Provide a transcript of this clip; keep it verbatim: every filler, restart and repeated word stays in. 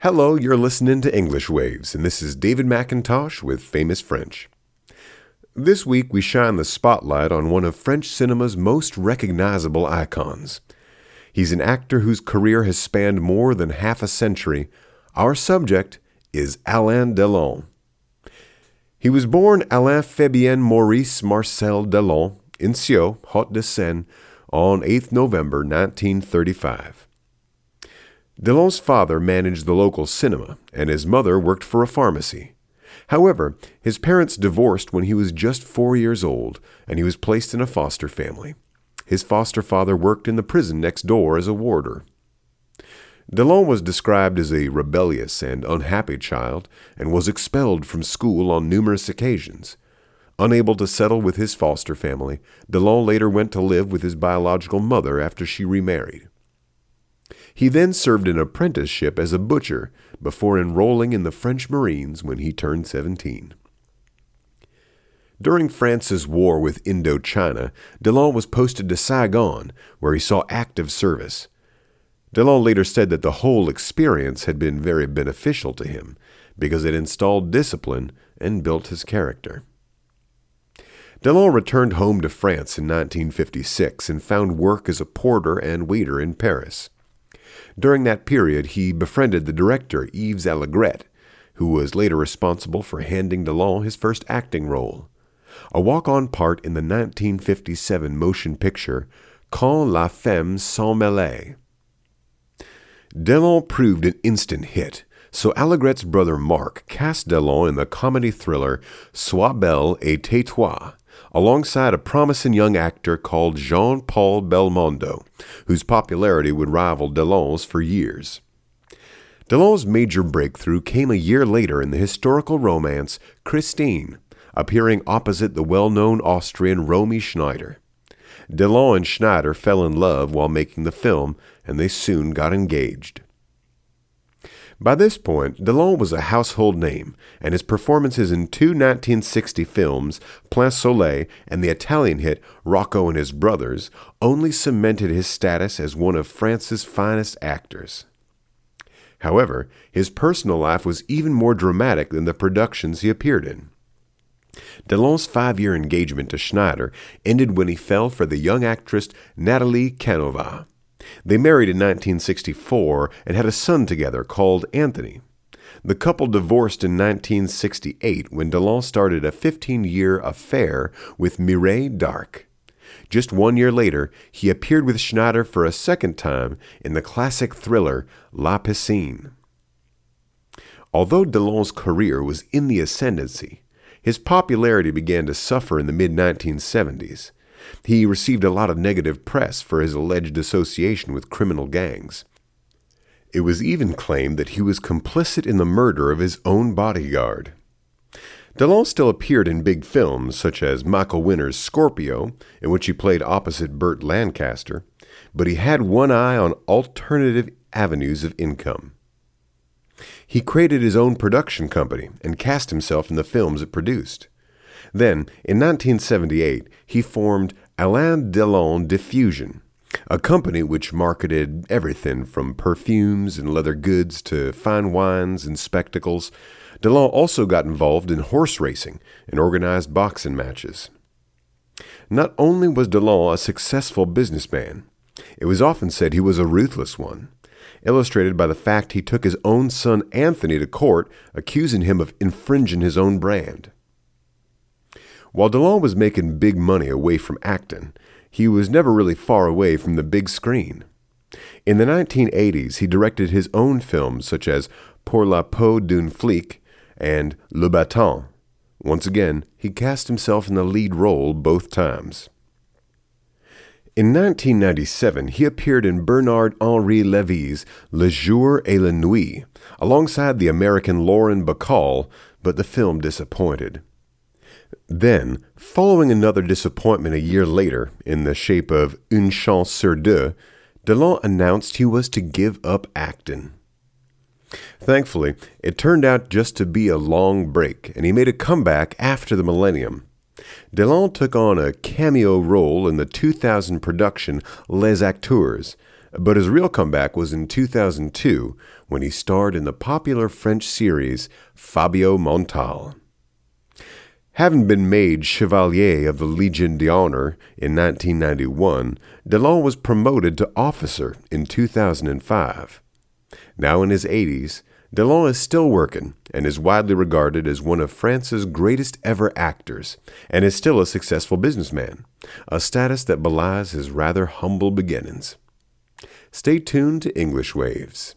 Hello, you're listening to English Waves, and this is David McIntosh with Famous French. This week we shine the spotlight on one of French cinema's most recognizable icons. He's an actor whose career has spanned more than half a century. Our subject is Alain Delon. He was born Alain Fabien Maurice Marcel Delon in Cieux, Hauts-de-Seine, on the eighth of November nineteen thirty-five. Delon's father managed the local cinema, and his mother worked for a pharmacy. However, his parents divorced when he was just four years old, and he was placed in a foster family. His foster father worked in the prison next door as a warder. Delon was described as a rebellious and unhappy child, and was expelled from school on numerous occasions. Unable to settle with his foster family, Delon later went to live with his biological mother after she remarried. He then served an apprenticeship as a butcher before enrolling in the French Marines when he turned seventeen. During France's war with Indochina, Delon was posted to Saigon, where he saw active service. Delon later said that the whole experience had been very beneficial to him because it installed discipline and built his character. Delon returned home to France in nineteen fifty-six and found work as a porter and waiter in Paris. During that period, he befriended the director Yves Allégret, who was later responsible for handing Delon his first acting role, a walk-on part in the nineteen fifty-seven motion picture Quand la femme s'en mêlait. Delon proved an instant hit, so Allégret's brother Marc cast Delon in the comedy thriller Sois belle et tais-toi, alongside a promising young actor called Jean-Paul Belmondo, whose popularity would rival Delon's for years. Delon's major breakthrough came a year later in the historical romance Christine, appearing opposite the well-known Austrian Romy Schneider. Delon and Schneider fell in love while making the film, and they soon got engaged. By this point, Delon was a household name, and his performances in two nineteen sixty films, Plein Soleil and the Italian hit Rocco and His Brothers, only cemented his status as one of France's finest actors. However, his personal life was even more dramatic than the productions he appeared in. Delon's five-year engagement to Schneider ended when he fell for the young actress Nathalie Canova. They married in nineteen sixty-four and had a son together called Anthony. The couple divorced in nineteen sixty-eight when Delon started a fifteen-year affair with Mireille Darc. Just one year later, he appeared with Schneider for a second time in the classic thriller La Piscine. Although Delon's career was in the ascendancy, his popularity began to suffer in the mid nineteen seventies. He received a lot of negative press for his alleged association with criminal gangs. It was even claimed that he was complicit in the murder of his own bodyguard. Delon still appeared in big films such as Michael Winner's Scorpio, in which he played opposite Burt Lancaster, but he had one eye on alternative avenues of income. He created his own production company and cast himself in the films it produced. Then, in nineteen seventy-eight, he formed Alain Delon Diffusion, a company which marketed everything from perfumes and leather goods to fine wines and spectacles. Delon also got involved in horse racing and organized boxing matches. Not only was Delon a successful businessman, it was often said he was a ruthless one, illustrated by the fact he took his own son Anthony to court, accusing him of infringing his own brand. While Delon was making big money away from acting, he was never really far away from the big screen. In the nineteen eighties, he directed his own films such as Pour la peau d'un flic and Le Battant. Once again, he cast himself in the lead role both times. In nineteen ninety-seven, he appeared in Bernard-Henri Lévy's Le Jour et la Nuit, alongside the American Lauren Bacall, but the film disappointed. Then, following another disappointment a year later in the shape of Une Chance sur Deux, Delon announced he was to give up acting. Thankfully, it turned out just to be a long break, and he made a comeback after the millennium. Delon took on a cameo role in the two thousand production Les Acteurs, But his real comeback was in two thousand two when he starred in the popular French series Fabio Montal. Having been made Chevalier of the Legion d'Honneur in nineteen ninety-one, Delon was promoted to officer in two thousand five. Now in his eighties, Delon is still working and is widely regarded as one of France's greatest ever actors, and is still a successful businessman, a status that belies his rather humble beginnings. Stay tuned to English Waves.